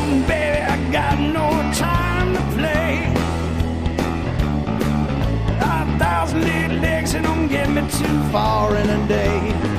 on, baby, I got no time to play. 1,000 little legs, and don't get me too far in a day.